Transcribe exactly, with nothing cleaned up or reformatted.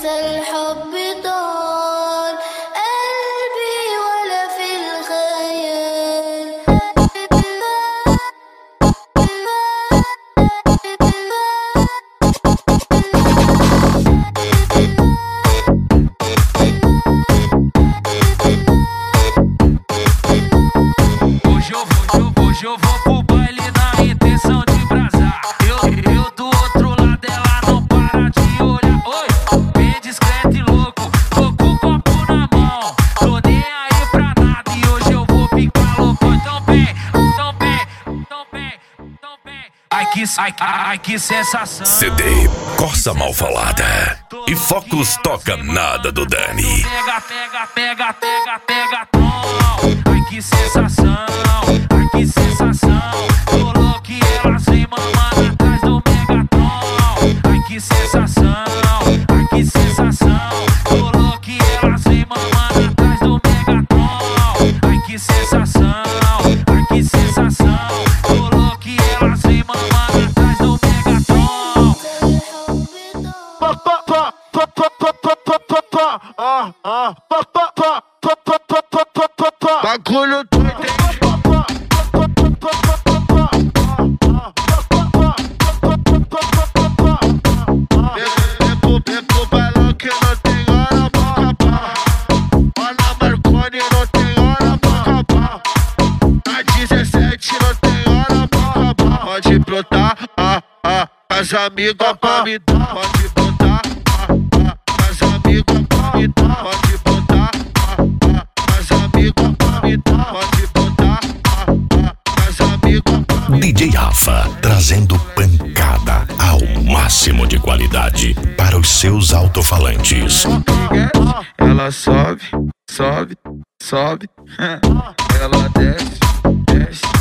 الحب طال قلبي ولا في الخيال. Hoje eu vou, hoje eu vou pro baile na intenção de brasar. Eu, eu do outro lado, ela não para de olhar. Oi, bem discreto e louco, tô com o copo na mão. Tô nem aí pra nada e hoje eu vou ficar louco. Então bem, então bem, então bem, então bem. Ai que, ai, ai que sensação. C D Corsa Malfalada e Focus Toca Nada do Dani. Pega, pega, pega, pega, pega, tom. Ai que sensação, ai que sensação. Tô louco e elas vem mamando atrás do Megatron. Ai que sensação, ai que sensação. Tô louco e elas vem mamando atrás do Megatron. Ai que sensação, ai que sensação. Tô louco e elas vem mamando atrás do Megatron. Bagulho doido, Bebo, bebo, bailão que não tem hora pra acabar. Ana Marconi não tem hora pra acabar. Na dezessete não tem hora pra acabar. Pode brotar, ah, ah, as amigas pra me dar. Pode brotar, ah, ah, as amigas pra me dar. Pode brotar, ah, ah, as amigas pra me dar. Pode brotar, ah, ah, as amigas pra me dar. D J Rafa, trazendo pancada ao máximo de qualidade para os seus alto-falantes. Ela sobe, sobe, sobe. Ela desce, desce.